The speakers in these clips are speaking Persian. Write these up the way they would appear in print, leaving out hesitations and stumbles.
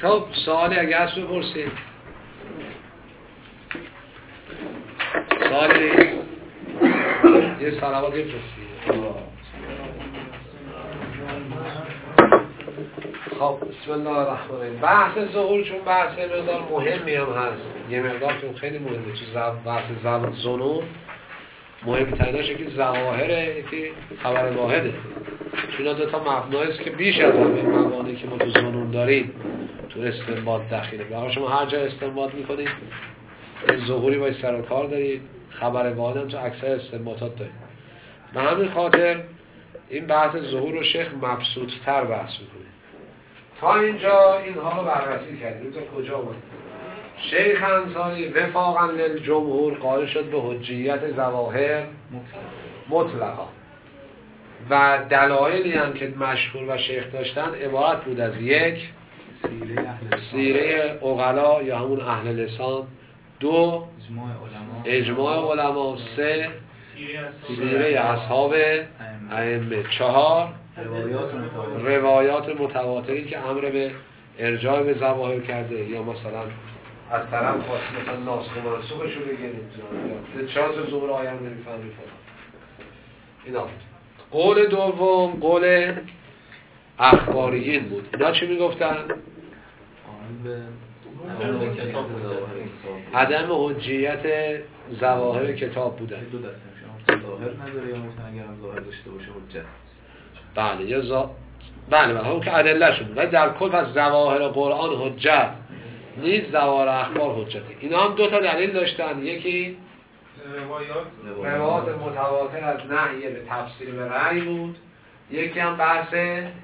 خب سوالی اگه هست بپرسید. سوالی یه صلوات بپرسید. خب بسم الله الرحمن الرحیم. بحث ظهور چون بحث مقدار مهمی هم هست، یه مقدار چون خیلی مهمه تو بحث ظنون مهمترینش که ظواهره، یکی خبر واحده. چون دو تا مبنایست که بیش از همه مبانی که ما تو ظنون داریم تو استنباط داخله. برای شما هر جا استنباط میکنید این ظهوری باید سر و کار دارید، خبر واحد هم تو اکثر استنباطات دارید. به همین خاطر این بحث ظهور رو شیخ مبسوط‌تر بحث میکنه. تا اینجا اینها رو بررسی کردیم. تا کجا اومد؟ شیخ انصاری وفاقا للجمهور قائل شد به حجیت ظواهر مطلقا و دلایلی هم که مشهور و شیخ داشتن عبارت بود از یک سیره عقلا یا همون اهل لسان، دو اجماع علما، سه سیره اصحاب ائمه، چهار روایات متواتری که امر به ارجاع به ظواهر کرده یا مثلا از طرف خاصی مثلا ناسخ و منسوخش رو بگیرید چرا تو ظهور آیه نمیفهمید. اینا قول دوم قول اخباریین بود. اینا چی میگفتن؟ عدم حجیت ظواهر کتاب بودن. دو دسته میشه، ظاهر نداره یا مثلا اگر هم ظاهر داشته باشه حجت. بله یا بله اون که ادله شد. ولی در کل از ظواهر قرآن حجت نیست، ظواهر اخبار حجته. اینا هم دو تا دلیل داشتن. یکی روایات متواتر از نهی به تفسیر به رأی بود، یکی هم بحث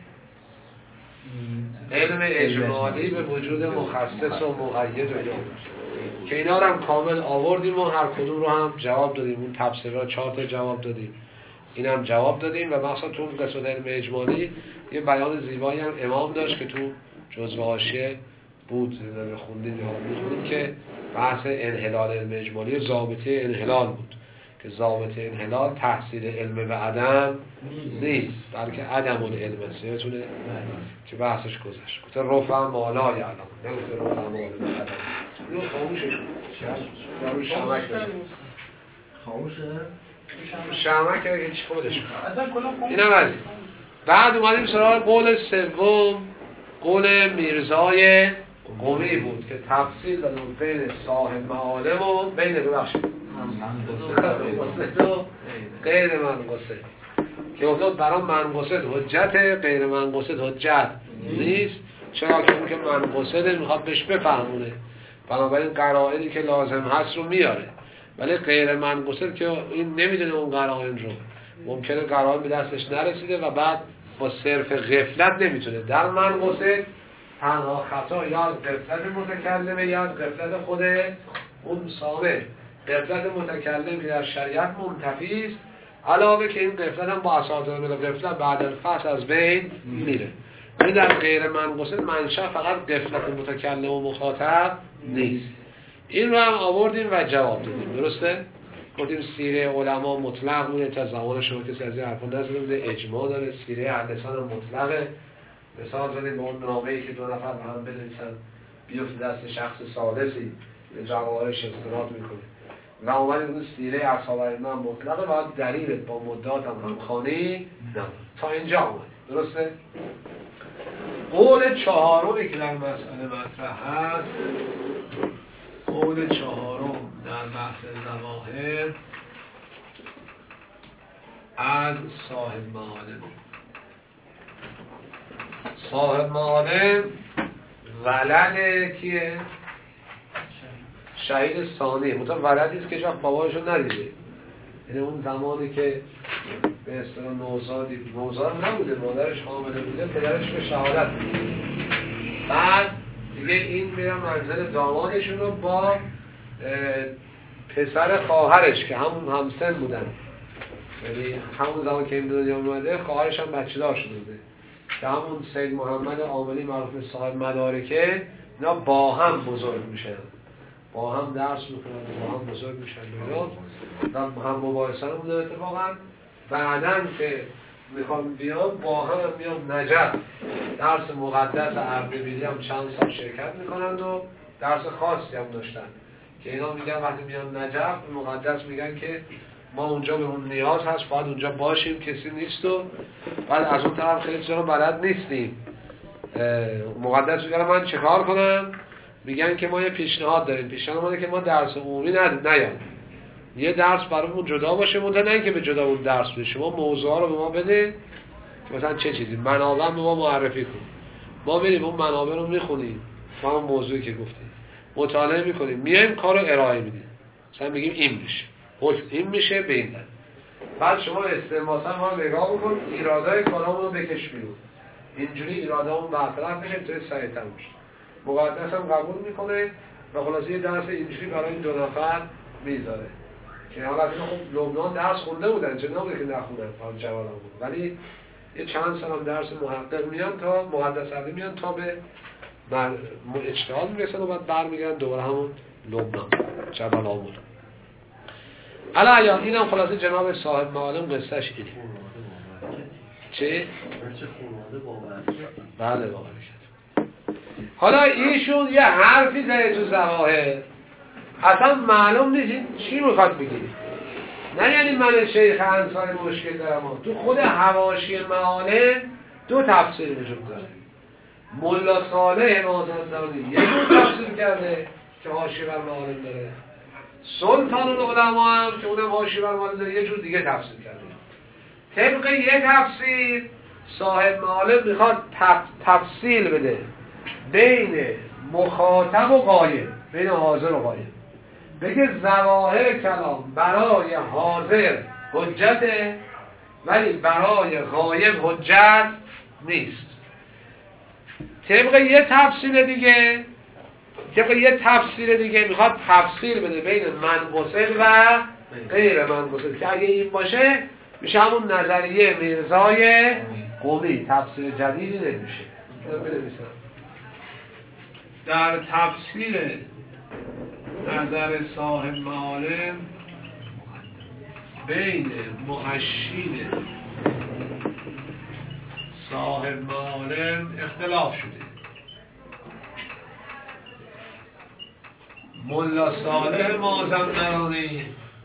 علم اجمالی به وجود مخصص و مقید و که اینا رو هم کامل آوردیم و هر کدوم رو هم جواب دادیم. اون تفسیرها 4 تا جواب دادیم، این هم جواب دادیم. و مثلا تو قسمت علم اجمالی یه بیان زیبایی هم امام داشت که تو جزوه حاشیه بود خوندیم یا می‌خونیم که بحث انحلال علم اجمالی ضابطه انحلال بود که ضابطه انحلال تحصیل علم به عدم نیست بلکه عدم العلم است. یادتونه که بحثش گذشت. گفت رفع مالا یعلم، نگفت رفع مالا عدم. اینو خاموشش رو شمک داریم خاموشه؟ شمک هیچ خودش این هم از بعد اومدیم سراغ قول سوم قول میرزای قومی بود که تفصیل دادن بین صاحب معالم و بین ببخشید غیر منقصد که افتاد برای منقصد حجت، غیر منقصد حجت نیست. چرا که اون که منقصده میخواد بهش بفهمونه، بنابراین قرائنی که لازم هست رو میاره. ولی غیر منقصد که این نمیدونه اون قرائن رو، ممکنه قرائن به دستش نرسیده و بعد با صرف غفلت نمیتونه. در منقصد تنها خطا یا از غفلت متکلمه یا از غفلت خود اون سامع. غفلت متکلم که در شریعت منتفی است، علاوه که این غفلت هم با اساطیر غفلت بعد الفصل از بین میره. ولی در غیر منقصد منشأ فقط غفلت متکلم و مخاطب نیست. این رو هم آوردیم و جواب دادیم. درسته؟ گفتیم سیره علما مطلق بوده تا زمان شما کسی از این حرفا نزده بوده، اجماع داره، سیره اهل لسان مطلقه. مثال زدیم به اون نامه‌ای که 2 نفر به هم بنویسن بیفته دست شخص ثالثی به جواهرش استناد میکنه و اومدیم اون سیره اصحاب ائمه مطلقه و دلیل با مدات هم همخوانی نه. تا اینجا اومد. درسته؟ قول چهارمی که در مسئله مطرح هست، قول چهارم در بحث ظواهر از صاحب معالم. صاحب معالم ولد کیه؟ شهید ثانی. مثلا ولدی است که هیچ وقت بابایشو ندیده، یعنی اون زمانی که به اصطلاح نوزاد نبوده، مادرش حامله بوده، پدرش به شهادت میده. بعد دیگه این میرن منزل دامادشون رو با پسر خواهرش که همون همسن بودن، یعنی همون زمان که این دنیا اومده خواهرش هم بچه دار شده بوده که همون سید محمد عاملی معروف به صاحب مدارکه. اینا با هم بزرگ میشن، با هم درس میکنن، با هم بزرگ میشن و هم مباحثه رو بوده. اتفاقا بعدن که میخوام بیام با هم میام نجف درس مقدس اردبیلی هم چند سال شرکت میکنند و درس خاصی هم داشتن که اینا میگن وقتی میان نجف مقدس میگن که ما اونجا به اون نیاز هست باید اونجا باشیم کسی نیست و بعد از اون طرف خیلی چرا بلد نیستیم. مقدس میگن من چه کار کنم؟ میگن که ما یه پیشنهاد داریم، پیشنهاد ما که ما درس عمومی نیام، یه درس برامون جدا باشه، منتها نه اینکه به جدا اون درس بده، شما موضوعا رو به ما بده که مثلا چه چیزی منابع به ما معرفی کن، ما بریم اون منابع رو میخونیم، ما اون موضوعی که گفتیم مطالعه میکنیم، میایم کار رو ارائه میدیم، مثلا میگیم این میشه، حکم این میشه به این. بعد شما استنباطا ما نگاه بکن، ایرادای کارامون رو بکش بیرون، اینجوری ایرادامون برطرف میشه، تو سریعتر میشه. مقدس هم قبول میکنه و خلاصه یه درس اینجوری برای این دو نفر میذاره که حالا خب لبنان درس خونده بودن، چه نبوده که نخوندن حال جوالان بود، ولی یه چند سال هم درس محقق میان تا مقدس علی میان تا به اجتهاد میرسن و بعد برمیگردن دوباره همون لبنان جبل آمون. حالا یا اینم خلاصه جناب صاحب معالم قصهش اینه. چه؟ بله باور کرد. حالا ایشون یه حرفی زده تو ظواهر اصلا معلوم نیست چی میخواد بگه. نه یعنی من شیخ انصاری مشکل دارم، تو خود حواشی معالم دو تفسیر وجود داره. ملا صالح مازندرانی یه جور تفسیر کرده که حاشیه بر معالم داره، سلطان العلماء هم که اونم حاشیه بر معالم داره یه جور دیگه تفسیر کرده. طبق یه تفسیر صاحب معالم میخواد تفصیل بده بین مخاطب و غایب، بین حاضر و غایب، بگه ظواهر کلام برای حاضر حجته ولی برای غایب حجت نیست. طبق یه تفسیر دیگه میخواد تفسیر بده بین منقصد و غیر منقصد که اگه این باشه میشه همون نظریه میرزای قومی، تفسیر جدیدی نمیشه. در تفسیر نظر صاحب معالم بین محشین صاحب معالم اختلاف شده. ملا صالح مازندرانی،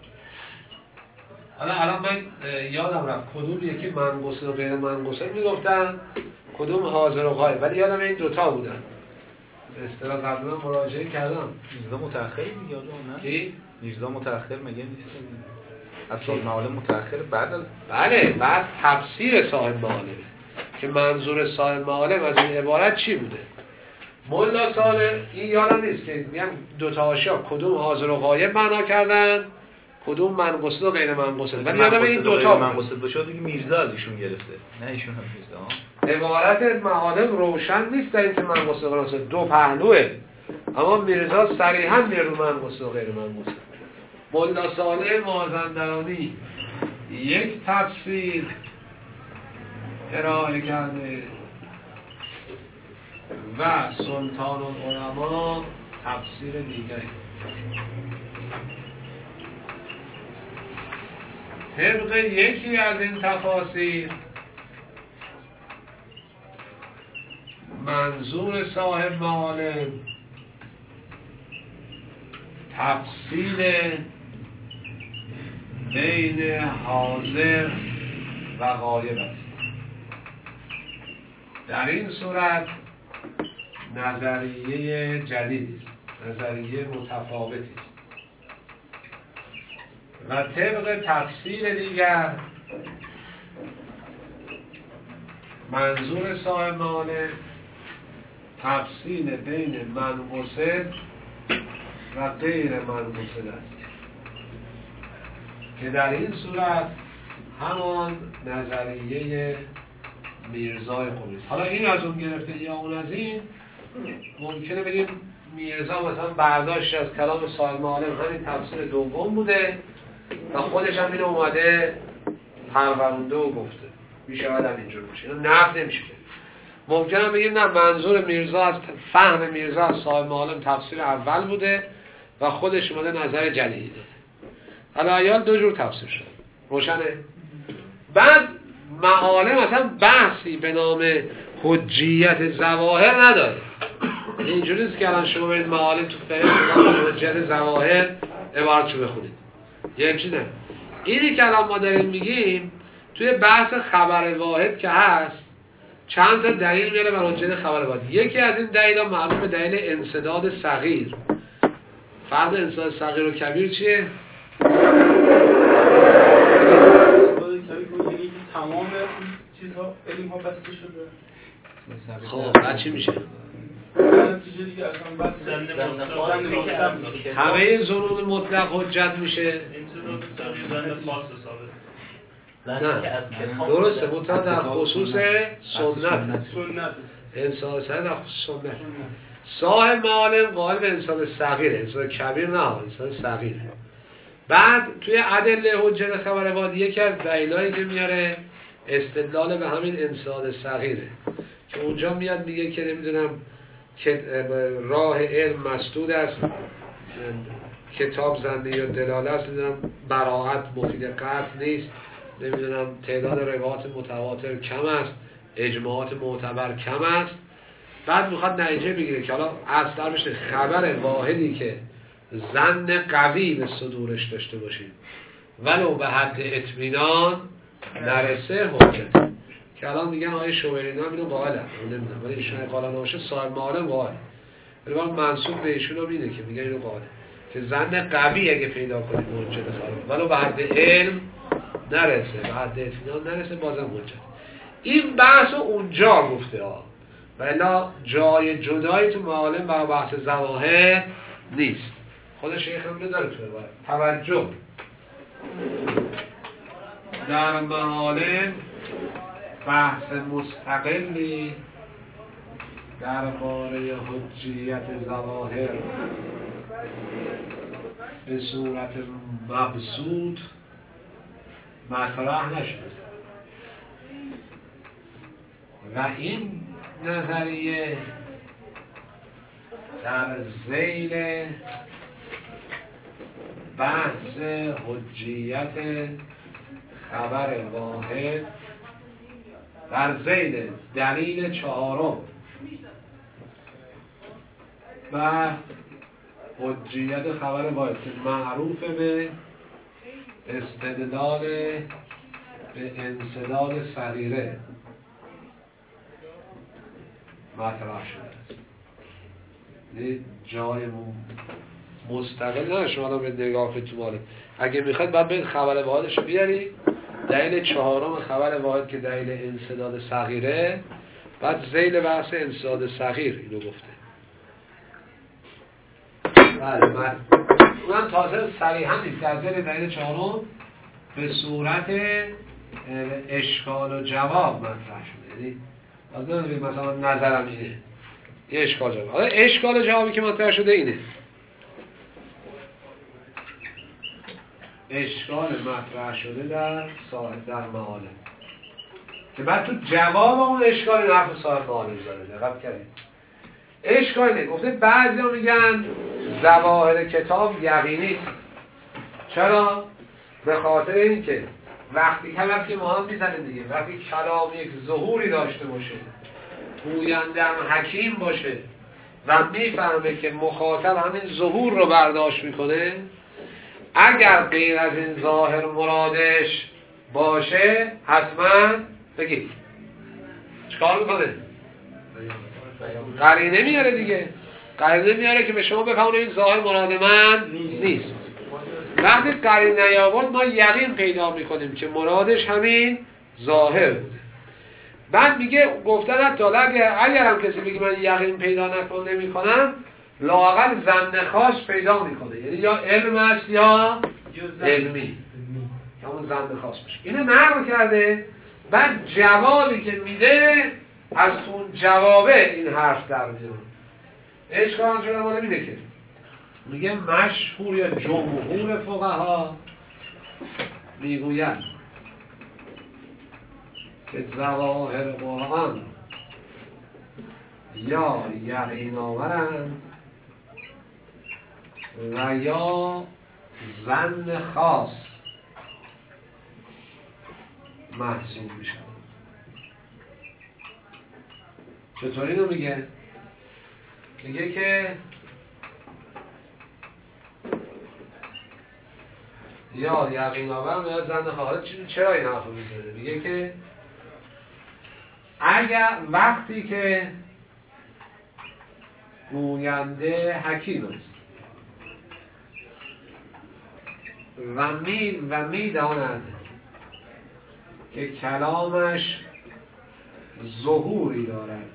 الان من یادم رفت کدوم یکی منقصد و غیر منقصد میگفتن، کدوم حاضر و غایب، ولی یادم این دوتا بودن. اصطلاح قبلا مراجعه کردم. میرزا متأخر میگه نه؟ کی؟ میرزا متأخر مگه نیست؟ اصل معالم متأخر بعد بله، بعد تفسیر صاحب معالم که منظور صاحب معالم از این عبارت چی بوده. ملا صالح این یادم نیست که میگم دوتا حاشیه کدوم حاضر و غایب معنا کردن، کدوم منقصد و غیر منقصد، ولی یادم این دوتا منقصد باشه دیگه میرزا ازشون گرفته، نه ایشون هم میرزا. عبارت معالم روشن نیست در اینکه منقصد و غیر منقصد دو پهلوه، اما میرزا صریحا میره رو منقصد و غیر منقصد. ملا صالح مازندرانی یک تفسیر ارائه کرده و سلطان العلماء تفسیر دیگری. طبق یکی از این تفاسیر منظور صاحب معالم تفصیل بین حاضر و غایب است. در این صورت نظریه جدیدی است، نظریه متفاوتی است. و طبق تفسیر دیگر منظور صاحب معالم تفصیل بین منقصد و غیر منقصد است که در این صورت همان نظریه میرزای قومی است. حالا این از اون گرفته یا اون از این، ممکنه بگیم میرزا مثلا برداشت از کلام صاحب معالم همین تفسیر دوم بوده و خودش هم اینو اومده پرورونده و گفته، میشود هم اینجور باشه، اینو نقد نمیشه. ممکنه بگیم نه، منظور میرزا از فهم میرزا از صاحب معالم تفسیر اول بوده و خودش اومده نظر جدیدی داده. حالا ایال دو جور تفسیر شد، روشنه. بعد معالم اصلا بحثی به نام حجیت ظواهر نداره. اینجوری نیست که الان شما برید معالم تو فقه به نام حجیت ظواهر عبارتشو بخونید. یه همچین نه. اینی که الان ما داریم میگیم توی بحث خبر واحد که هست چند تا دلیل میاره بر حجیت خبر واحد. یکی از این دلیل‌ها معروف به دلیل انسداد صغیر. فرق انسداد صغیر و کبیر چیه؟ تمام چیزها علم ها بسته شده. خب بعد چی میشه؟ همه ظنون مطلق حجت میشه. نه درسته، مطلق در خصوص سنت انسان صغیر در خصوص سنت. صاحب معالم قائل به انسان صغیره، انسان کبیر نه، انسان صغیره. بعد توی ادله حجت خبر واحد یکی از دلایلی که میاره استدلال به همین انسان صغیره که اونجا میاد میگه که نمیدونم که راه علم مسدود است، کتاب زنده یا دلاله است، نمیدونم براءت مفید قطع نیست، نمیدونم تعداد روایات متواتر کم است، اجماعات معتبر کم است. بعد میخواد نتیجه بگیره که حالا اصلا بشه خبر واحدی که ظن قوی به صدورش داشته باشیم ولو به حد اطمینان نرسه حجت. که الان میگن آیه شوبرینی هم اینو قائلن، نمیدونم ولی ایشون قائل نباشه صاحب معالم قائل، ولی من منسوب به ایشون هم اینه که میگن اینو قائل که ظن قوی اگه پیدا کنیم حجت خبر ولو به حد علم نرسه، به حد اطمینان نرسه بازم حجت. این بحث اونجا گفته ها، ولی جای جدایی تو معالم برای بحث ظواهر نیست. خود شیخ هم نداره تو باید توجه در معالم بحث مستقلی درباره حجیت ظواهر به صورت مبسوط مطرح نشده و این نظریه در ذیل بحث حجیت خبر واحد در ذیل دلیل چهارم و حجیت خبر واحد که معروف به استدلال به انسداد صغیره مطرح شده است. جای مستقل نه شما به نگاه تو ماله. اگه میخواد بعد برید خبر واحدش رو بیاری، دلیل چهارم خبر واحد که دلیل انسداد صغیره، بعد ذیل بحث انسداد صغیر اینو گفته. بله من تازه صریحا نیست در ذیل دلیل چهارم به صورت اشکال و جواب مطرح شده. یعنی از نمیدونی مثلا نظرم اینه یه اشکال جواب. حالا اشکال جوابی که مطرح شده اینه، اشکال مطرح شده در صاحب در معالم که بعد تو جواب اون اشکال این حرف صاحب معالم زده. دقت کردید اشکال اینه، گفته بعضی ها میگن ظواهر کتاب یقینی. چرا؟ به خاطر اینکه وقتی که ما هم میزنیم دیگه، وقتی کلام یک ظهوری داشته باشه، گوینده هم حکیم باشه و میفهمه که مخاطب همین ظهور رو برداشت میکنه، اگر غیر از این ظاهر مرادش باشه حتما بگید چکار میکنه؟ قرینه میاره دیگه، قرینه میاره که به شما بفهمونه این ظاهر مراد من نیست. وقتی قرینه نیاورد ما یقین پیدا میکنیم که مرادش همین ظاهر بوده. بعد میگه گفتن حتی اگر هم کسی بگه من یقین پیدا نمیکنم، لااقل ظن خاص پیدا میکنه، یعنی یا علم است یا علمی، همون ظن خاص باشه. اینو نقل کرده. بعد جوابی که میده از اون جوابه این حرف در میاد. اشکال شده ما نمیده که میگه مشهور یا جمهور فقها میگوید که ظواهر قرآن یا یقین آورند و یا ظن خاص محسوب میشن. چطور اینو میگه؟ میگه که یا یقین آور یا زن خارج. چرا این حرف رو میزنه؟ میگه که اگر وقتی که گوینده حکیم است و میداند که کلامش ظهوری دارد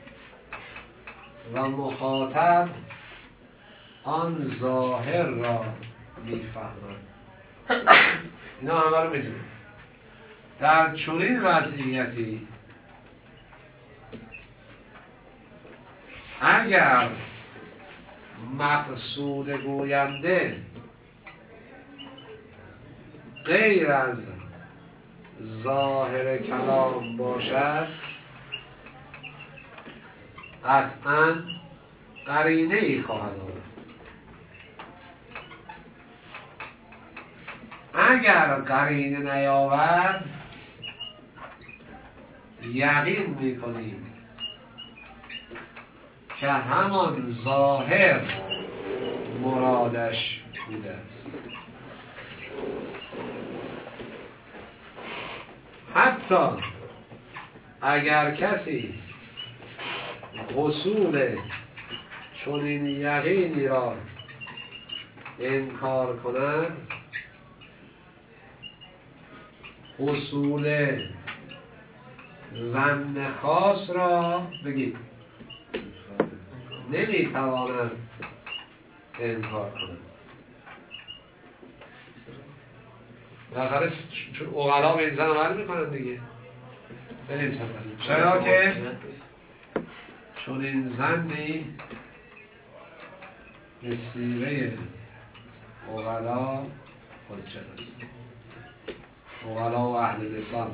و مخاطب آن ظاهر را میفهمد. اینا همه رو میدونیم. در چنین وضعیتی اگر مقصود گوینده غیر از ظاهر کلام باشد قطعاً قرینه ای خواهد آورد. اگر قرینه نیاورد یقین میکنیم که همان ظاهر مرادش بوده است. حتی اگر کسی حصول چنین یقینی را انکار کند، حصول ظن خاص را بگید نمیتواند انکار کند. بالاخره عقلا به این زن عمل میکنن دیگه. بریم سفریم. چرا که چون این زنی به سیره عقلا حجت است. عقلا و اهل لسان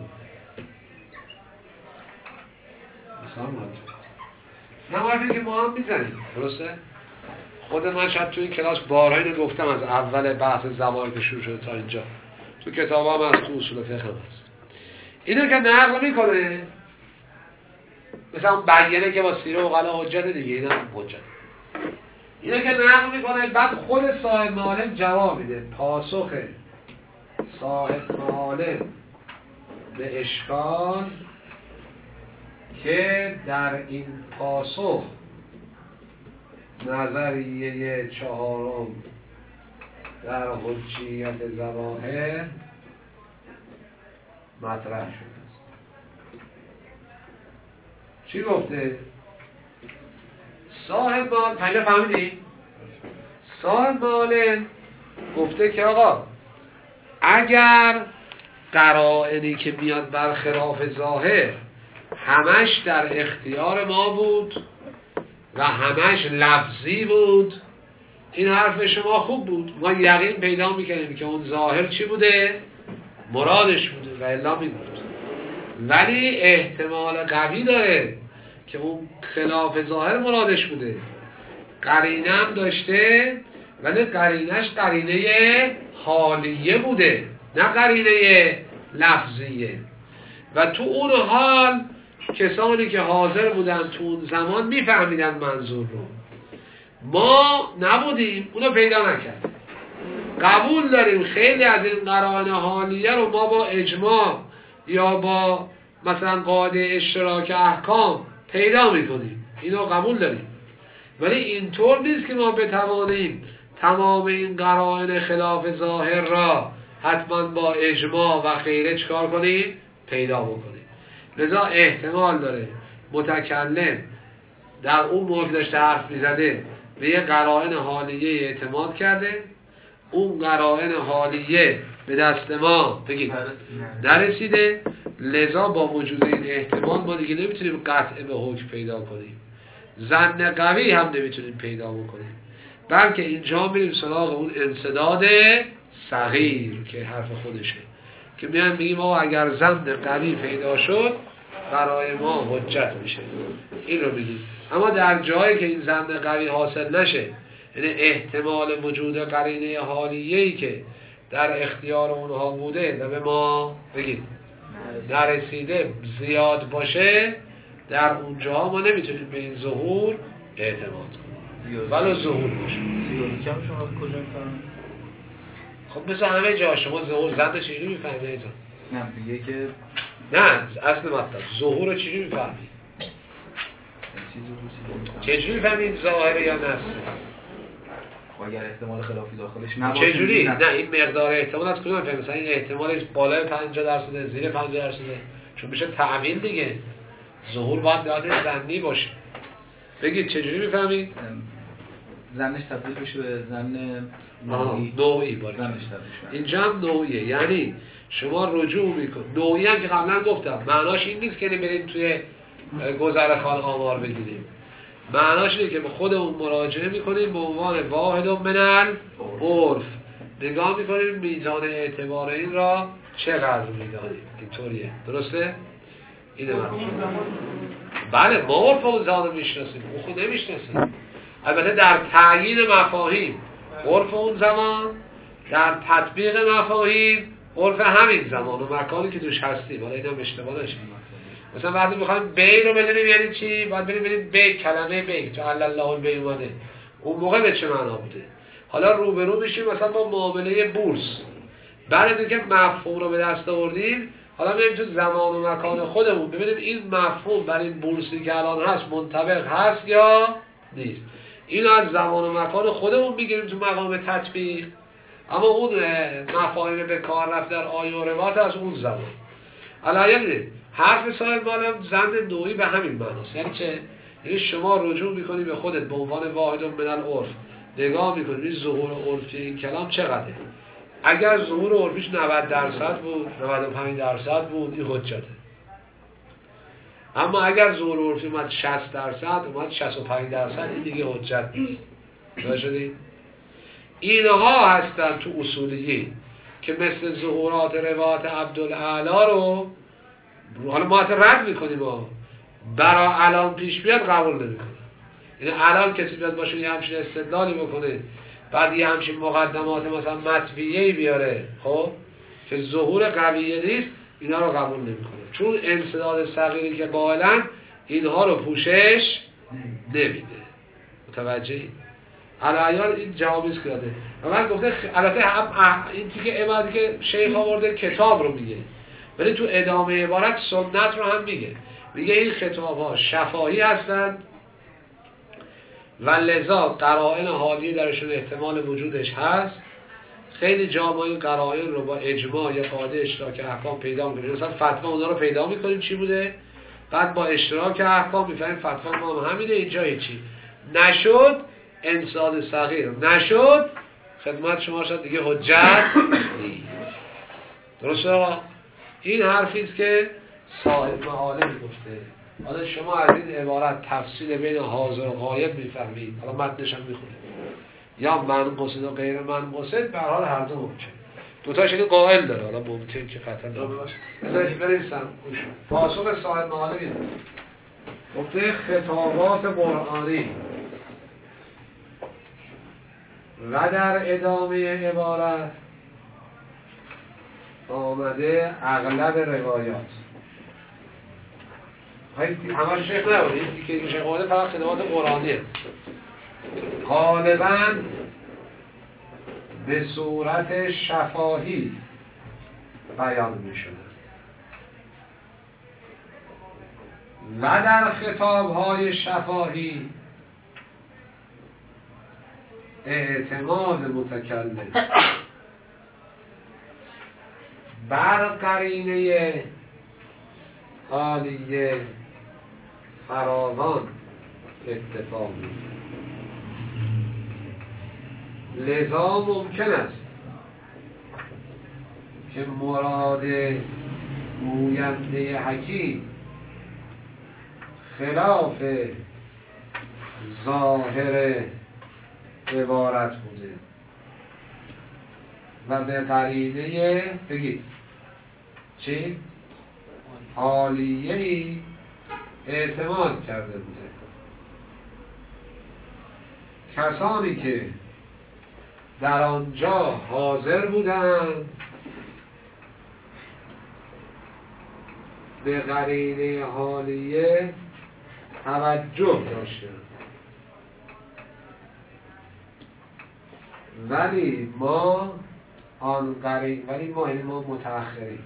حجت. نه حرفی که ما هم میزنیم، درسته؟ خود من شاید تو این کلاس بارها اینو گفتم، از اول بحث زبان که شروع شده تا اینجا تو کتاب هم هست، تو اصول فقه هم هست. اینو که نقل میکنه مثلا بیانه که با سیره عقلا حجت دیگه، این هم حجت. اینو که نقل میکنه بعد خود صاحب معالم جواب میده. پاسخ صاحب معالم به اشکال که در این پاسخ نظریه چهارم در حجیت ظواهر مطرح شده است. چی گفته؟ صاحب معالم پنجه فهمیدی؟ صاحب معالم گفته که آقا اگر قرائنی که میاد برخلاف ظاهر همش در اختیار ما بود و همش لفظی بود، این حرف شما خوب بود، ما یقین پیدا میکنیم که اون ظاهر چی بوده؟ مرادش بوده و الا میگفت. ولی احتمال قوی داره که اون خلاف ظاهر مرادش بوده، قرینه هم داشته ولی قرینش قرینه حالیه بوده نه قرینه لفظیه. و تو اون حال کسانی که حاضر بودن تو اون زمان میفهمیدن منظور رو، ما نبودیم، اونو پیدا نکرد. قبول داریم خیلی از این قرائن حالیه رو ما با اجماع یا با مثلا قاعده اشتراک احکام پیدا میکنیم، اینو قبول داریم. ولی اینطور نیست که ما بتوانیم تمام این قرائن خلاف ظاهر را حتما با اجماع و غیره چکار کنیم؟ پیدا بکنیم. لذا احتمال داره متکلم در اون موقع داشته حرف میزده به یه قرائن حالیه اعتماد کرده، اون قرائن حالیه به دست ما بگید نرسیده، لذا با وجود این احتمال ما دیگه نمیتونیم قطع به حکم پیدا کنیم، ظن قوی هم نمیتونیم پیدا بکنیم، بلکه اینجا میریم سراغ اون انسداد صغیر که حرف خودشه که میگیم آقا اگر ظن قوی پیدا شد برای ما حجت میشه، این رو میگیم. اما در جایی که این ظن قوی حاصل نشه، یعنی احتمال وجود قرینه حالیه‌ای که در اختیار اونها بوده و به ما بگید نرسیده زیاد باشه، در اونجا ما نمیتونیم به این ظهور اعتماد کنیم ولو ظهور باشه. زیادی کم شما کجا میفهمید؟ خب مثل همه جا شما ظهور زن رو چجوری میفهمید ایزان؟ نه میگه که نه اصل مطلب ظهور رو چجوری میفهمید؟ چجوری میفهمید ظاهره یا نصره؟ خب اگر احتمال خلافی داخلش نباشه چجوری؟ نه این مقدار احتمال از کدوم میفهمید؟ مثلا این احتمال بالای 50% زیر 50%، چون میشه تعویل دیگه. ظهور باید داده زنی باشه. بگید چجوری میفهمید؟ زنش تبدیل بشه به زن نوعی باری. اینجا هم نوعیه، یعنی شما رجوع میکنید. نوعی هم که قبلا گفتم معناش این نیست که برید توی گذرخان آمار بگیریم. معناش اینه که به خودمون مراجعه میکنیم به عنوان واحد من العرف، نگاه میکنیم میزان اعتبار این را چقدر میدانیم. اینطوریه، درسته؟ اینه من بله ما عرف اون زمان میشناسیم، اون خود نمیشناسیم. البته در تعیین مفاهیم عرف اون زمان، در تطبیق مفاهیم عرف همین زمان و مکانی که توش هستیم. حالا اینم اشتباه نشه. مثلا وقتی میخوایم بی رو بدونیم یعنی چی؟ باید بریم بی، کلمه بی جعل الله البی اومده، اون موقع به چه معنا بوده؟ حالا روبرو میشیم مثلا با معامله بورس، بعد از اینکه مفهوم رو به دست آوردیم حالا میریم تو زمان و مکان خودمون ببینیم این مفهوم برای این بورسی که الان هست منطبق هست یا نیست. اینو از زمان و مکان خودمون میگیریم تو مقام تطبیق، اما اون مفاهیم به کار رفت در آیه و روایت از اون زمان. علایه حرف صاحب مالم زند نوعی به همین معناست. یعنی چه؟ یعنی شما رجوع میکنی به خودت به عنوان واحد من العرف، نگاه میکنی این ظهور عرفی این کلام چقدره. اگر ظهور عرفیش 90% بود، 95% بود، این حجته. اما اگر ظهور عرفی اومد 60%، اومد 65%، این دیگه حجت نیست. شدید؟ اینها هستن تو اصولیی که مثل ظهورات روایت عبدالاعلی رو حالا ما رد میکنیم برای الان پیش بیاد قبول نمیکنیم. یعنی الان کسی بیاد باشه یه همچین استدلالی بکنه بعد یه همچین مقدمات مثلا مطبیعی بیاره خب که ظهور قویه نیست، اینا رو قبول نمیکنه، چون انسداد صغیری که قائلن اینها رو پوشش نمیده. متوجهی؟ علایان این جوابی است که داده. و من گفته البته این که امادی که شیخ آورده کتاب رو میگه، ولی تو ادامه عبارت سنت رو هم میگه این خطاب ها شفاهی هستند و لذا قرائن حالی درشون احتمال وجودش هست. خیلی جا ما این قرائن رو با اجماع یا قاعده اشتراک احکام پیدا میکنیم. مثلا فتوا اونا رو پیدا میکنیم چی بوده، بعد با اشتراک احکام میفهمیم فتوا ما همینه، اینجا هیچی نشد، انساد صغیر نشد، خدمت شما شد دیگه حجت نیست. درسته آقا؟ این حرفی است که صاحب معالم گفته. حالا شما از این عبارت تفصیل بین حاضر و غایب میفهمید، حالا متنش هم میخونید، یا منقصد و غیر منقصد، به هر حال هر دو ممکن. دوتاش این قائل داره، حالا ممکن که قطعا نباشه. بذارید بنویسم پاسخ صاحب معالم اینه. گفته خطابات قرآنی و در ادامه عبارت آمده اغلب روایات همه شیخ نبودید که این شیخ آمده فقط خطابات قرآنیه، غالباً به صورت شفاهی بیان می شده و در خطابهای شفاهی اعتماد متکلم بر قرینه حالیه فراوان اتفاق می‌افتد. لذا ممکن است که مراد گوینده حکیم خلاف ظاهر عبارت بوده و به قرینه بگید چی؟ حالیه‌ای اعتماد کرده بوده. کسانی که در آنجا حاضر بودند به قرینه حالیه توجه داشتن، ولی ما متأخرین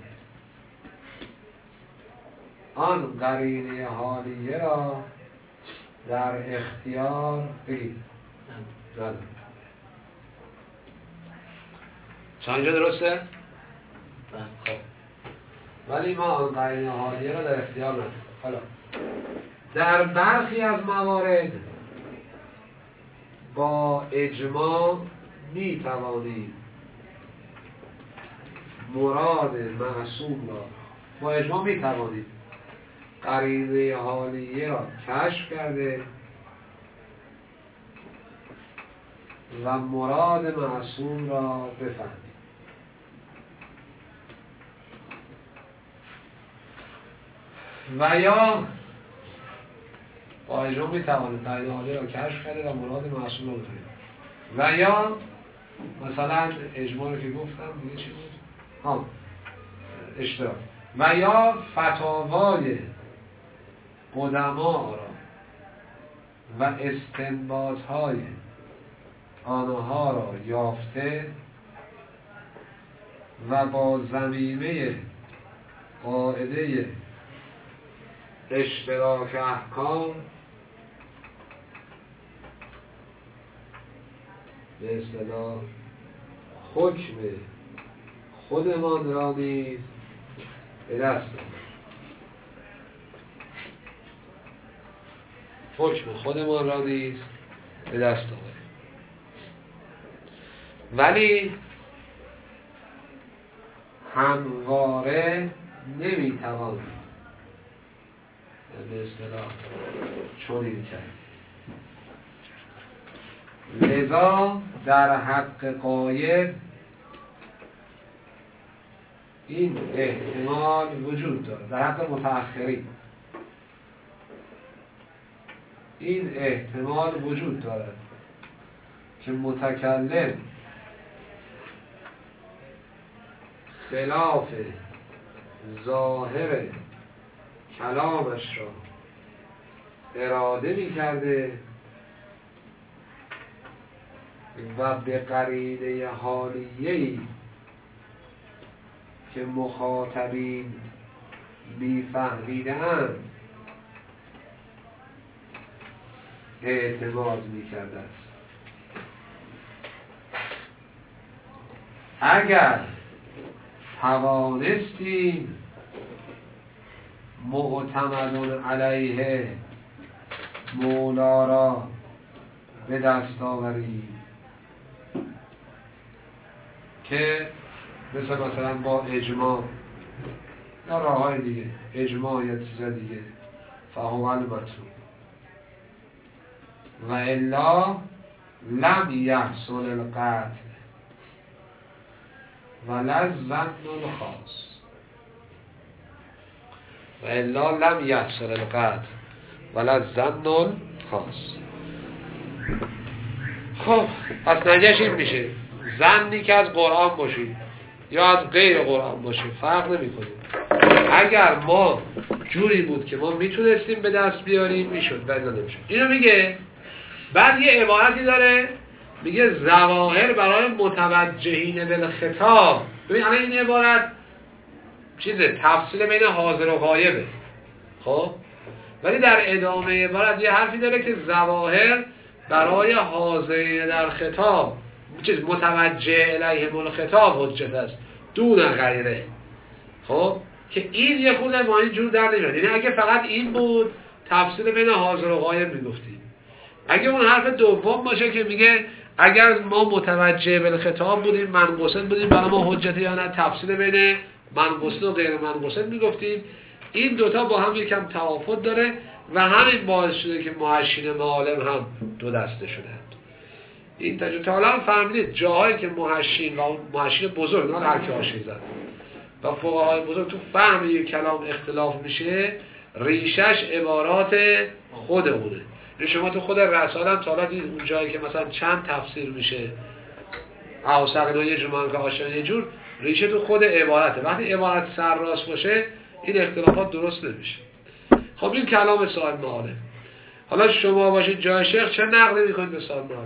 آن قرینه حالیه را در اختیار بگید نداریم. تا اینجا درسته؟ خب ولی ما آن قرینه حالیه را در اختیار نداریم. حالا در برخی از موارد با اجماع می توانیم مراد معصوم را با اجماع می توانیم قرینه حالیه را کشف کرده و مراد معصوم را بفهمیم. و یا با اجماع می توانیم قرینه حالیه را کشف کرده و مراد معصوم را بفهمیم. و یا مثلا اجماع رو که گفتم دیگه چی بود؟ اشتراک. و یا فتاوای قدما را و استنباط‌های آنها را یافته و با ضمیمه قاعده اشتراک احکام به اصطلاح حکم خودمان را نیز به دست آوریم. حکم خودمان را نیز به دست آوریم. ولی همواره نمیتوانیم به اصطلاح چنین کرد. لذا در حق غایب این احتمال وجود دارد. در حق متأخرین این احتمال وجود دارد که متکلم خلاف ظاهر کلامش را اراده می کرده و به قرینه حالیه‌ای که مخاطبین می‌فهمیدند اعتماد می‌کرده است. اگر توانستیم معتمد علیه مولا را به دست آوریم که مثلا با اجماع یا راه‌های دیگه، اجماع یا چیز دیگه، فهو المطلوب و الا لم یحصل القطع ولا الظن الخاص و الا لم یحصل القطع ولا الظن الخاص. خب پس نتیجه‌اش این میشه ظنی که از قرآن باشید یا از غیر قرآن باشه فرق نمی‌کنه. اگر ما جوری بود که ما میتونستیم به دست بیاریم میشد، ولی نمیشد. اینو میگه. بعد یه عبارتی داره میگه ظواهر برای متوجهین بالخطاب. ببین الان این عبارت چیزه تفصیل بین حاضر و غایبه. خب ولی در ادامه عبارت یه حرفی داره که ظواهر برای حاضرین در خطاب چیز متوجه الیهم الخطاب حجت است دون غیره. خب که این یه خورده ما این جور در نمیاد. یعنی اگه فقط این بود تفصیل بین حاضر و غایب میگفتیم. اگه اون حرف دوم باشه که میگه اگر ما متوجه بالخطاب بودیم منقصد بودیم برای ما حجت یا نه تفصیل بین منقصد و غیر منقصد میگفتیم. این دوتا با هم یکم توافت داره و همین باعث شده که محشین معالم هم دو دسته شدند. این تا حالا فهمیدید جاهایی که محشین و محشین بزرگ نه هر کی حاشیه زد و فقهای بزرگ تو فهم یک کلام اختلاف میشه ریشش عبارات خودمونه. شما تو خود رساله هم تا حالا دید اون جایی که مثلا چند تفسیر میشه اوسقنا یه جور که آشنا یه جور ریشه تو خود عبارته. وقتی عبارت سر راست باشه این اختلافات درست نمیشه. خب این کلام صاحب معالم. حالا شما باشید جای شیخ چه نقدی میکنید به سال معالی؟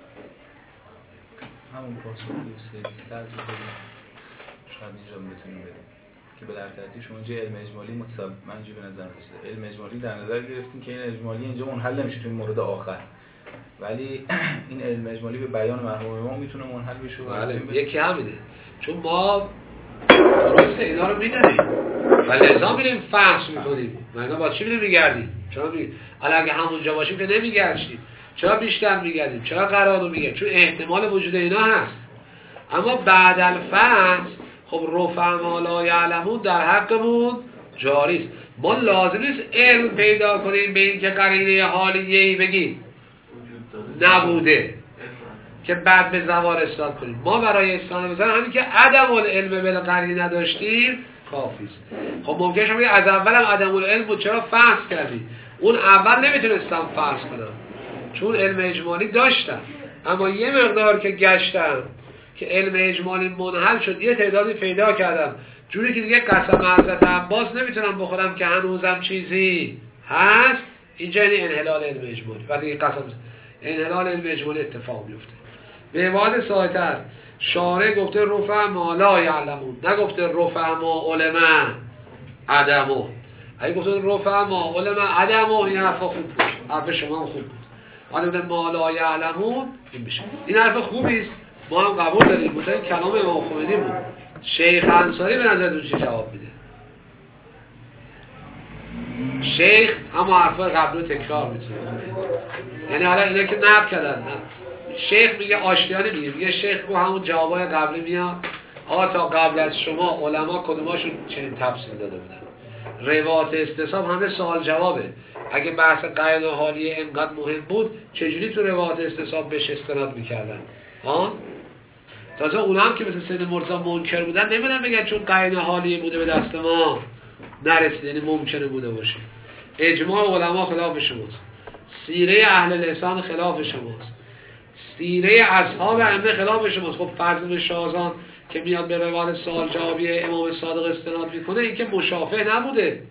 همون پاسخی سریع‌تر بکنیم شاید اینجا بتونیم بریم که به در ترتیب شما اینجا علم اجمالی من اینجا به نظر رسیده علم اجمالی در نظر گرفتیم که این اجمالی اینجا منحل نمیشه تو این مورد آخر، ولی این علم اجمالی به بیان مرحوم امام میتونه منحل بشه. بله یکی همینه، چون ما درسته اینا رو میدونیم و لذا میریم فحص میکنیم. ما اینا با چی میریم میگردیم؟ چرا میگردیم؟ اگه همونجا باشیم که نمیگردیم. چرا بیشتر میگردیم؟ چرا قرار رو میگردیم؟ چون احتمال وجود اینا هست. اما بعد الفحص خب رفع ما لا یعلمون در حقمون جاری است. ما لازم نیست علم پیدا کنیم به این که قرینه حالیه‌ای بگیم نبوده که بعد به زوال استاد کنیم. ما برای استاد بزنیم همین که عدم العلم بالقرینه نداشتیم کافی است. خب ممکنه شما از اول هم عدم العلم بود چرا فحص کردی؟ اون اول نمیتونستم فحص کنم چون علم اجمالی داشتم، اما یه مقدار که گشتم که علم اجمالی منحل شد یه تعدادی پیدا کردم جوری که دیگه قسم حضرت عباس نمیتونم بخورم که هنوزم چیزی هست. اینجا یعنی انحلال علم اجمالی و دیگه قسم انحلال علم اجمالی اتفاق میفته. به عباد سایتر شارع گفته رفع ما لا یعلمون، نگفته رفع ما علما عدمو. اگه گفته رفع ما علما عدمو این حرفا خوب بود، حرف شما هم خوب بود. حالا ما لا یعلمون این میشه. این حرف خوبی است، ما هم قبول داریم. مثلا کلام امام خمینی بود. شیخ انصاری به نظرتون چی جواب میده؟ شیخ اما حرفای قبل رو تکرار میتونه. یعنی حالا اینا که نقل کردن شیخ میگه آشتیانه میگه شیخ کو همون جوابای قبلی میاد. آقا تا قبل از شما علما کدوماشون چنین تفصیل داده بودن؟ روایت استصحاب همه سوال جوابه. اگه بحث قید و حالیه اینقدر مهم بود چجوری تو روایت استصحاب بهش استناد میکردن؟ تازه اونا هم که مثل سید مرتضی منکر بودن نمیدونم بگن چون قید حالیه بوده به دست ما نرسید، یعنی ممکنه بوده باشه. اجماع علما خلاف شماست، سیره اهل لسان خلاف شماست، سیره اصحاب ائمه خلاف شماست. خب فرض شازان که میاد به روایت سوال جوابی امام صادق استناد میکنه این که مشافه نبوده.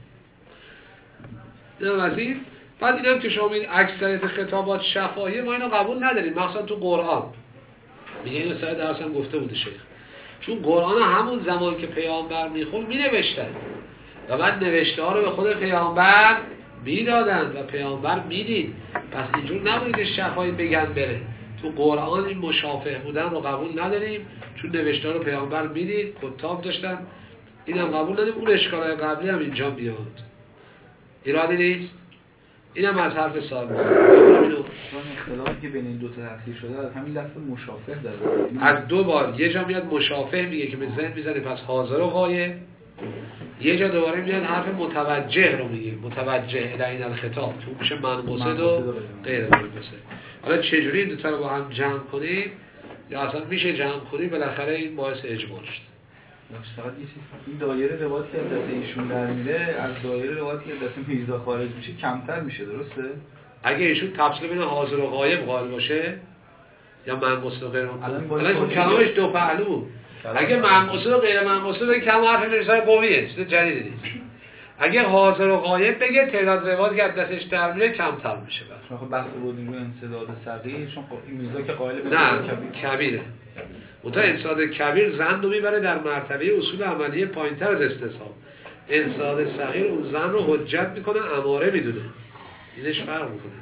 اینم از این. بعد اینم که شما این اکثریت خطابات شفاهی ما اینو قبول نداریم، مثلا تو قرآن میگه اینو سر درس هم گفته بوده شیخ، چون قرآن همون زمان که پیامبر میخون مینوشتن و بعد نوشته ها رو به خود پیامبر میدادن و پیامبر میدید. پس اینجور نبوده که شفاهی بگن بره. تو قرآن این مشافه بودن رو قبول نداریم چون نوشته ها رو پیامبر میدید، کتاب داشتن، اینم قبول نداریم. اون اشکالای قبلی هم اینجا بیاد، ایرادی نیست. اینم از حرف سالم. اختلافی که بین این دو تا تفسیر شده از همین لفظ مشافه داره. از دو بار یه جا میاد مشافه میگه که به ذهن میزنه پس حاضر و غایب، یه جا دوباره میاد حرف متوجه رو میگه، متوجه الین الخطاب تو میشه منقصد و غیر منقصد. حالا چجوری این دو تا رو با هم جمع کنیم یا اصلا میشه جمع کنیم؟ بالاخره این باعث اجماع شد. فقط این دایره روایتی که از دست ایشون در میره از دایره روایتی که از دست میرزا خارج میشه کمتر میشه، درسته؟ اگه ایشون تفصیل بین حاضر و غایب قائل باشه یا منقصد و غیر منقصد، الان کلامش دو پهلو. اگه منقصد و غیر منقصد کم حرف میرزا قویه، چیز جدیدی نیست. اگه حاضر و غایب بگه تعداد روایت که از دستش در میره کمتر میشه. خب بحث بودیم روی انسداد صغیر، چون این میرزا که قائل به نه کبیره. منتها انسداد کبیر زن رو میبره در مرتبه اصول عملیه پایینتر از استصحاب. انسداد صغیر اون زن رو حجت میکنه، اماره میدونه، اینش فرق میکنه.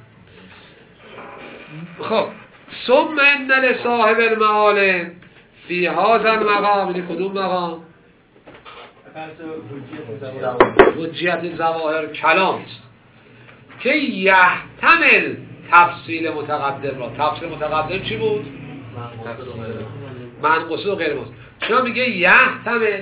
خب ثم ان لصاحب المعالم فی هذا المقام، این کدوم مقام؟ حجیت ظواهر کلام است که یحتمل تفصیل متقدم را. تفصیل متقدم چی بود؟ منقصد و غیر منقصد. چرا میگه یحتمل؟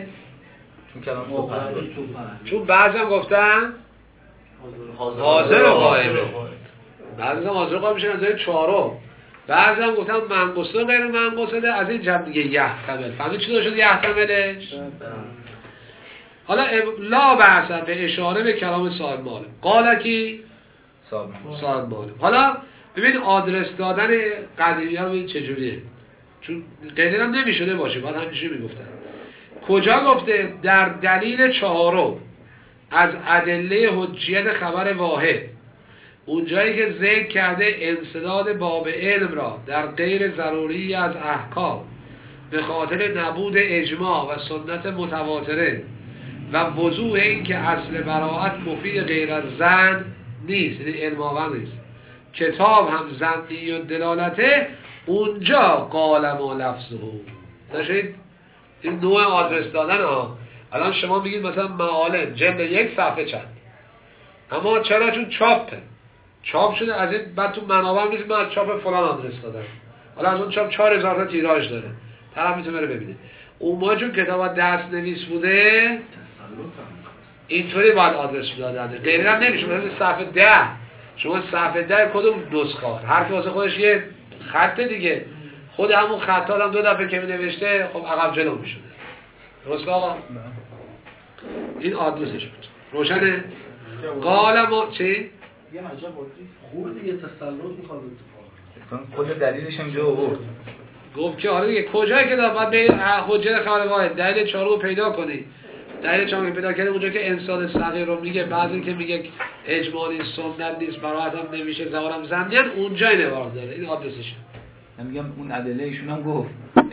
چون بعضی هم گفتن حاضر و غایبه، بعضی هم حاضر و غایب میشن از این چهارم، بعضی هم گفتن منقصد و غیر منقصده، از این جمع میگه یحتمل. فهمید چی شد یحتملش؟ حالا لا بحثن به اشاره به کلام صاحب معالم. قال کی؟ صاحب معالم. حالا ببین آدرس دادن قدیمی ها ببین چجوریه، چون قدر هم نمیشده باشه بعد همینجوری میگفتن. کجا گفته؟ در دلیل چهارم از ادله حجیت خبر واحد اونجایی که ذکر کرده انسداد باب علم را در غیر ضروری از احکام به خاطر نبود اجماع و سنت متواتره و وضوح این که اصل براءت مفید غیر از ظن نیست، یعنی علم آور نیست، کتاب هم ظنی و دلالته، اونجا قال ما لفظه. داشتید این نوع آدرس دادن ها. الان شما میگید مثلا معالم جلد 1 صفحه چند، اما چرا؟ چون چاپ شده از این، بعد تو منابع میگید من از چاپ فلان آدرس دادم، حالا از اون چاپ 4000 تا تیراژ داره، طرف میتونه بره ببینه. اون موقع چون کتاب دست نویس بوده اینطوری باید آدرس دادن، غیر هم نمیشه. مثلا صفحه 10 شما صفحه 10 کدوم نسخه، هر کی واسه خودش یه خط دیگه، خود همون خطا هم 2 دفعه که نوشته خب عقب جلو میشده. درست آقا؟ این آدرسش بود. روشنه؟ قال ما چی؟ یه عجب خورد یه تسلط میخواد اتفاق. خود دلیلش هم جو آورد. گفت که آره دیگه کجایی که باید به حجت خبر واحد دلیل 4 رو پیدا کنی. دلیل 4 رو پیدا کنی اونجا که انسان صغیر رو میگه، بعضی که میگه اجماع نیست، سنت نیست، براءت هم نمیشه، زوارم زندیان، اونجا این عبارت داره. این آدرسشه. من میگم اون ادله ایشون هم گفت.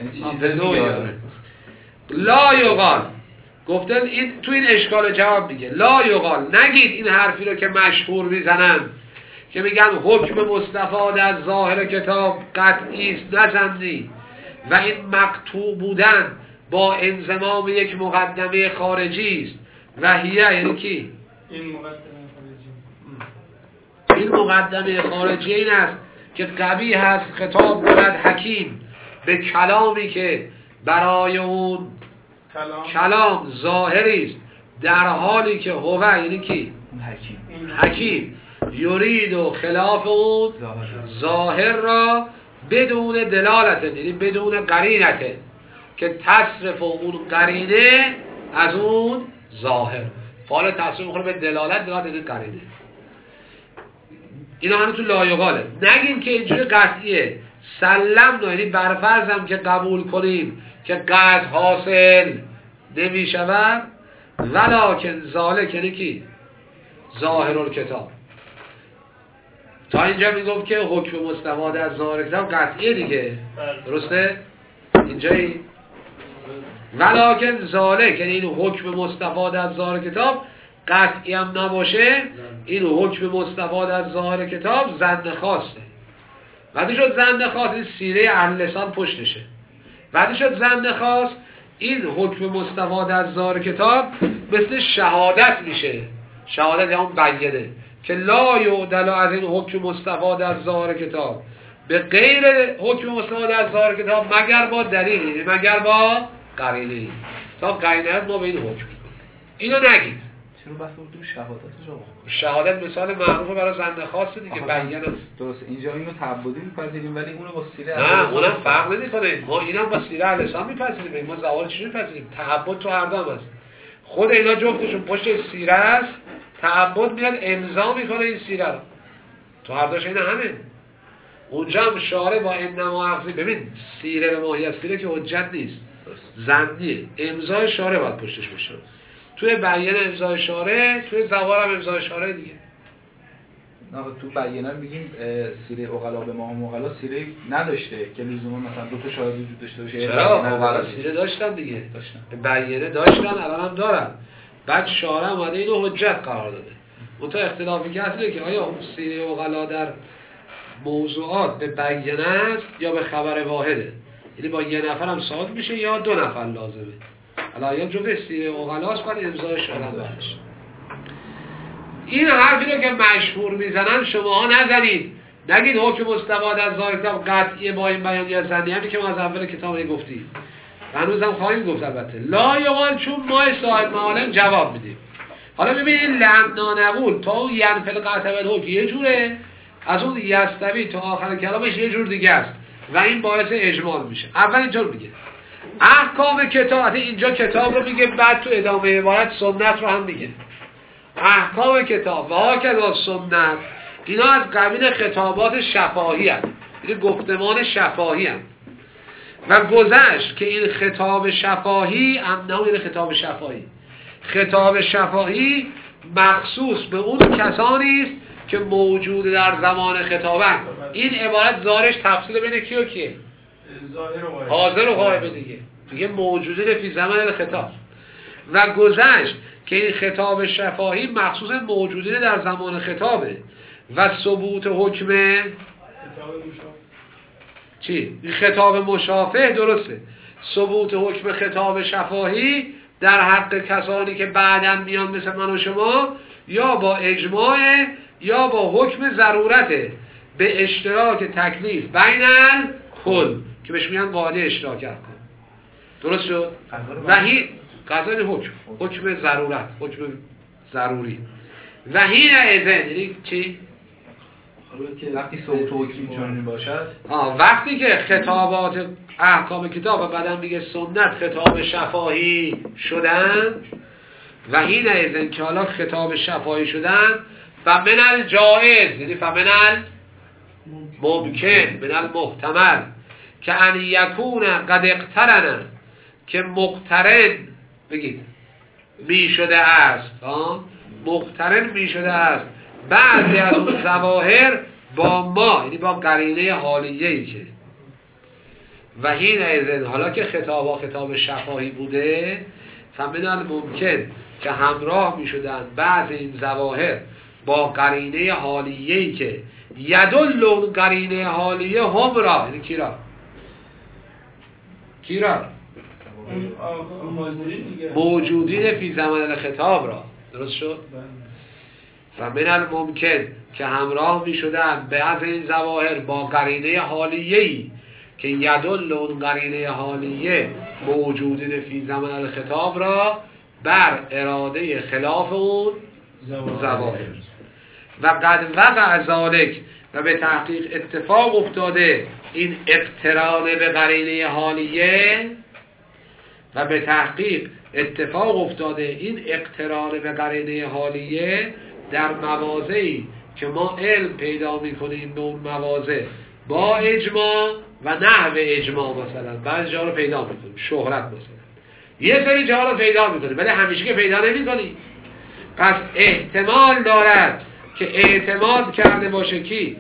لا یقال. گفتن این تو این اشکال جواب میگه لا یقال، نگید این حرفی رو که مشهور میزنن که میگن حکم مستفاد از ظاهر کتاب قطعی است نزندی و این مقطوع بودن با انضمام یک مقدمه خارجی است و هیه، یعنی کی؟ این مقدمه خارجی این است که قبیح هست خطاب کند حکیم به کلامی که برای اون کلام ظاهری است، در حالی که هو، یعنی کی؟ حکیم یرید و خلاف اون ظاهر را بدون دلالت، یعنی بدون قرینت که تصرف اون قرینه از اون ظاهر، فعال تصرف میخوره به دلالت یعنی قرینه. اینا همه تو لایقاله. نگیم که اینجوری قطعیه، سلم نه، یعنی برفرضم که قبول کنیم که قطع حاصل نمی شود، ولکن ذالک، یعنی کی؟ ظاهر الکتاب. تا اینجا میگم که حکم مستفاد از ظاهر کتاب قطعیه دیگه، درسته؟ اینجایی ولکن ذالک، یعنی این حکم مستفاد از ظاهر کتاب قطعی هم نباشه، این حکم مستفاد از ظاهر کتاب ظن خاصه. وقتی شد ظن خاص این سیره اهل لسان پشتشه. وقتی شد ظن خاص این حکم مستفاد از ظاهر کتاب مثل شهادت میشه. شهادت یا اون بیده که لا یعدل از این حکم مستفاد از ظاهر کتاب به غیر حکم مستفاد از ظاهر کتاب مگر با دلیلی، مگر با قرینه. تا قرینه ما به این حکم اینو نگید. چرا بحث اردو شهادتش آقا؟ شهادت مثال معروف برای زنده خاصه دیگه، بیان است. درست، اینجا اینو تعبدی میپذیریم ولی اونو با سیره نه اونم فرق نمیکنه. ما اینم با سیره اهل لسان میپذیریم، ما زوال چجوری میپذیریم؟ تعبد تو هر دام است. خود اینا جفتشون پشت سیره است، تعبد میاد امضا میکنه این سیره رو. تو هر دوش اینا همه. اونجا هم شارع با انما اخذی، ببین سیره به ماهیت سیره که حجت نیست، زندیه، امضای شارع باید پشتش باشه. توی بیان امضای شارع، توی زوار هم امضای شارع دیگه. نه تو بیانه میگیم سیره اغلا به ما هم اغلا سیره نداشته که لزوما مثلا دو تا شاهد وجود داشته باشه. چرا؟ اغلا سیره داشتن دیگه. بیانه داشتن، الان هم دارن. بعد شارع اومده اینو حجت قرار داده. منتها اختلافی که هست که آیا سیره اغلا در موضوعات به بیانه است یا به خبر واحده؟ یعنی با یه نفر هم ثابت میشه یا 2 نفر لازمه. حالا یا جزء سیره اغلاست بعد امضای شارع باشه. این حرفی رو که مشهور میزنن شماها نزنید. نگید حکم مستفاد از ظاهر کتاب قطعیه با این بیان یا زنی، همین که ما از اول کتاب گفتیم. هنوزم خواهیم گفت البته. لا یقال، چون ما صاحب معالم جواب میدیم. حالا ببینید لعنا نقول تا اون ینفل قطع الحکم یه جوره، از اون یستوی تا آخر کلامش یه جور دیگه است و این باعث اجمال میشه. اول اینطور میگه احکام کتاب، اینجا کتاب رو میگه، بعد تو ادامه عبارت سنت رو هم میگه. احکام کتاب و هاکذا سنت اینا از قبیل خطابات شفاهی هست، یعنی گفتمان شفاهی هست و گذشت که این خطاب شفاهی یعنی خطاب شفاهی، خطاب شفاهی مخصوص به اون کسانی است که موجود در زمان خطابن. این عبارت ظاهرش تفصیل بین کی و کیه؟ حاضر و غایب دیگه. میگه موجودی فی زمان خطاب. و گذشت که این خطاب شفاهی مخصوص موجودی در زمان خطابه و ثبوت حکم چی؟ این خطاب مشافه درسته. ثبوت حکم خطاب شفاهی در حق کسانی که بعداً میان مثل من و شما یا با اجماع یا با حکم ضرورته به اشتراک تکلیف بین الکل که بهش میگن قاعده اشتراک کن. درست شد؟ و هی قضای حکم ضرورت، حکم ضروری. و هی اذن یعنی چی؟ وقتی ثبوت حکم چنین باشد، وقتی که خطابات احکام کتاب و بعدم میگه سنت خطاب شفاهی شدن و هی اذن که حالا خطاب شفاهی شدن فمن الجائز یعنی فمن الممکن من المحتمل که ان یکون قد اقترن که مقترن بگید می شده است مقترن می شده است بعضی از اون ظواهر با ما یعنی با قرینه حالیه‌ای که و هین ایزن حالا که خطاب شفاهی بوده فمن الممکن که همراه می شدن بعض این ظواهر با قرینه حالیه‌ای که یدل اون قرینه حالیه هم را یعنی کی را موجودین فی زمان خطاب را. درست شد؟ فمن الممکن که همراه می شدن بعض این ظواهر با قرینه حالیه‌ای که یدل اون قرینه حالیه موجودین فی زمان خطاب را بر اراده خلاف اون ظواهر و قد وقع ذالک و به تحقیق اتفاق افتاده این اقتران به قرینه حالیه و به تحقیق اتفاق افتاده این اقتران به قرینه حالیه در مواضعی که ما علم پیدا میکنیم به اون مواضع با اجماع و نحو اجماع مثلا بعضی جا رو پیدا میکنیم شهرت مثلا یه سری جا رو پیدا میکنیم ولی همیشه که پیدا نمیکنیم. پس احتمال دارد که اعتماد کرده باشه کی؟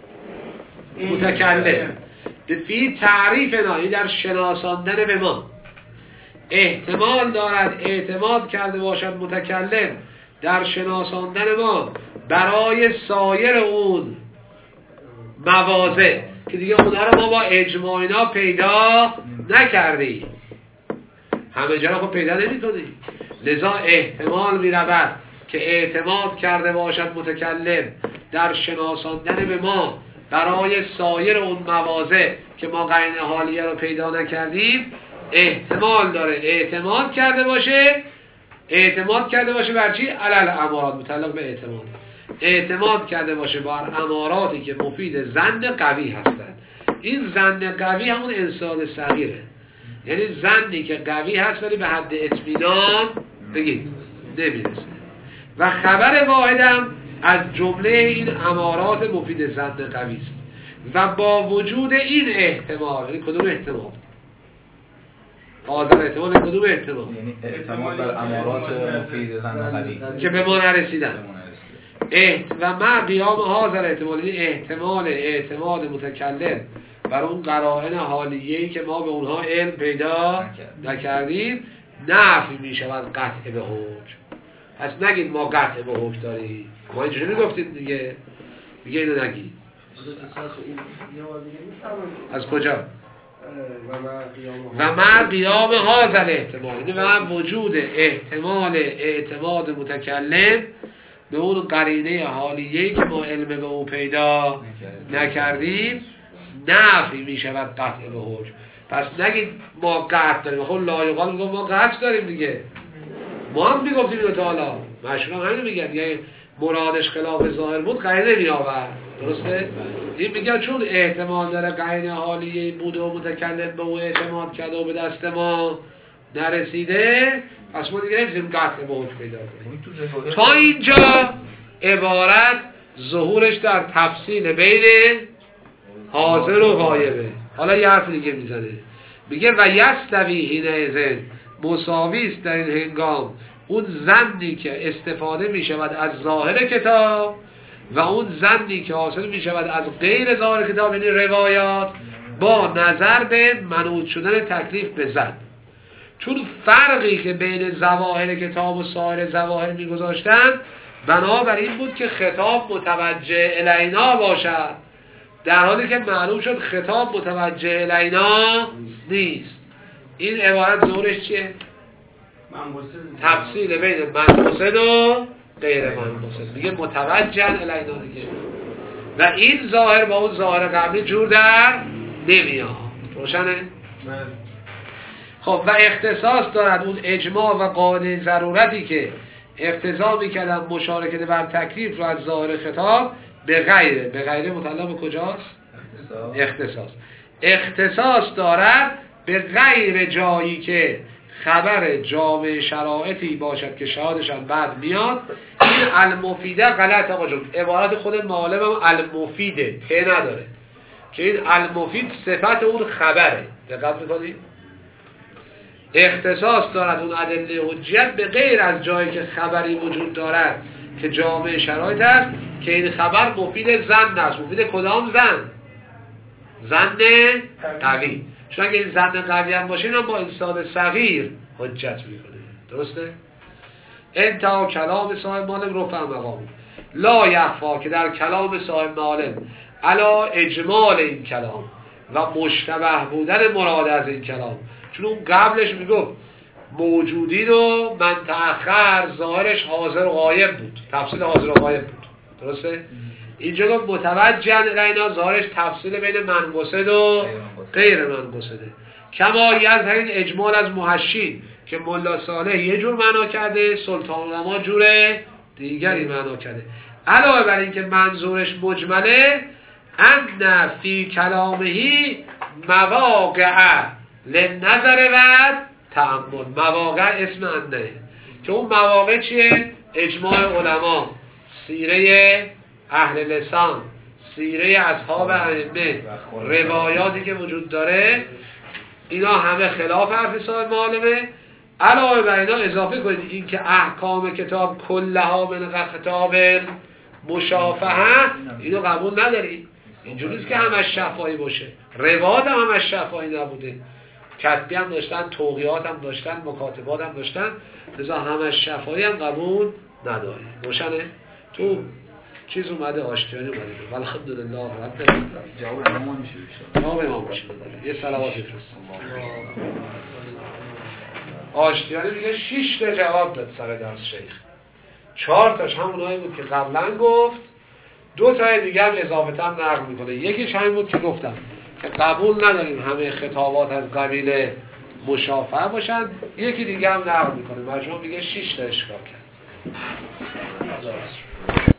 متکلم فی تعریف نایی در شناساندن به ما احتمال دارد اعتماد کرده باشد متکلم در شناساندن ما برای سایر اون مواضع که دیگه اونها رو ما با اجماع اینا پیدا نکردیم همه جا رو خب پیدا نمی کنیم. لذا احتمال می رود که اعتماد کرده باشد متکلم در شناساندن به ما برای سایر اون مواضع که ما قرینه حالیه رو پیدا نکردیم احتمال داره اعتماد کرده باشه بر چی؟ علل امارات متعلق به اعتماد کرده باشه بر اماراتی که مفید ظن قوی هستند. این ظن قوی همون انسان صغیره یعنی ظنی که قوی هست ولی به حد اطمینان بگید نمیرسه و خبر واحدم از جمله این امارات مفید ظن قوی است و با وجود این احتمال یعنی کدوم احتمال؟ حاضر احتمال کدوم احتمال؟ یعنی احتمال بر امارات مفید ظن قوی که به ما نرسیدن و ما قیام حاضر احتمال یعنی احتمال اعتماد متکلم بر اون قرائن حالیه‌ای که ما به اونها علم پیدا نکردیم نفی می شود قطع به حکم. پس نگید ما قطع به حکم داریم ما اینجوری گفتید دیگه اینو نگید. از کجا؟ و ما قیام حاضر احتمال یعنی و وجود احتمال اعتماد متکلم به اون قرینه حالیه‌ای که ما علم به او پیدا نکردیم نفی می شود قطع به حکم. پس نگید ما قطع داریم خب لایقال میگم ما قطع داریم دیگه ما هم میگفتیم اینو تا حالا مشهوران همینو میگن یه مرادش خلاف ظاهر بود قرینه می آورد درسته؟ این میگن چون احتمال داره قرینه حالیه‌ای بوده و متکلم به او اعتماد کرده و به دست ما نرسیده پس ما دیگه نمی‌تونیم قطع به حکم پیدا کنیم. تا اینجا عبارت ظهورش در تفصیل بین حاضر و غایبه. حالا یه حرف دیگه میزنه میگه و یستوی حینئذ مساوی است در این هنگام اون ظنی که استفاده میشود از ظاهر کتاب و اون ظنی که حاصل می شود از غیر ظاهر کتاب یعنی روایات با نظر به منوط شدن تکلیف به ظن. چون فرقی که بین ظواهر کتاب و سایر ظواهر میگذاشتن بنابراین بود که خطاب متوجه الینا باشد، در حالی که معلوم شد خطاب متوجه الینا نیست. این عبارت ظهورش چیه؟ تفصیل بین منقصد و غیر منقصد. میگه متوجه الینا دیگه، و این ظاهر با اون ظاهر قبلی جور در نمیاد. روشنه؟ خب و اختصاص دارد اون اجماع و قاعده ضرورتی که اقتضا میکردن مشارکت بر تکلیف رو از ظاهر خطاب به غیره متعلق به کجاست؟ اختصاص دارد به غیر جایی که خبر جامع شرایطی باشد که شهادشان بعد میاد. این المفیده غلط آقا جون، عبارت خود معالم هم المفیده ته نداره که این المفید صفت اون خبره. دقت میکنید؟ اختصاص دارد اون ادله حجیت به غیر از جایی که خبری وجود دارد که جامع شرایط است که این خبر مفید ظن است. مفید کدام ظن؟ ظن قوی. چون اگه این ظن قوی هم باشه اینا با انسان صغیر حجت میکنه. درسته؟ انتها کلام صاحب معالم رفع مقام لا یخفا که در کلام صاحب معالم علا اجمال این کلام و مشتبه بودن مراد از این کلام. چون اون قبلش میگفت موجودین و من تأخر ظاهرش حاضر و غایب بود، تفصیل حاضر و غایب بود. درسته؟ اینجا گفت متوجه الینا ظاهرش تفصیل بین منقصد و غیر منقصده. کما یظهر این اجمال از محشین که ملا صالح یه جور معنا کرده، سلطان العلماء جور دیگری معنا کرده. علاوه بر این که منظورش مجمله ان فی کلامهی مواقع لنظر و تأمل. مواقع اسم انده که اون مواقع چیه؟ اجماع علما، سیره اهل لسان، سیره اصحاب ائمه، روایاتی که وجود داره، اینا همه خلاف حرف صاحب معالمه. علاوه بر اینا اضافه کنید این که احکام کتاب کلها من خطاب مشافهه، اینو قبول نداریم. اینجوریست که همش شفاهی باشه. روایات هم همش شفاهی نبوده، کتبی هم داشتن، توقیات هم داشتن، مکاتبات هم داشتن، لذا همش شفاهی هم قبول نداریم. روشنه؟ تو چیز اومده، آشتیانی اومده. الحمدلله رب العالمین. جواب امام میشه بیشتر. جواب امام میشه. یه صلوات بفرست. آشتیانی میگه 6 تا جواب داد سر درس شیخ. 4 تاش همونایی بود که قبلا گفت، 2 تا دیگه هم اضافه هم نقل میکنه. یکیش همین بود که گفتم که قبول نداریم همه خطابات از قبیل مشافهه باشن. یکی دیگه هم نقل میکنه. مجموع میگه 6 تا اشکال کرد.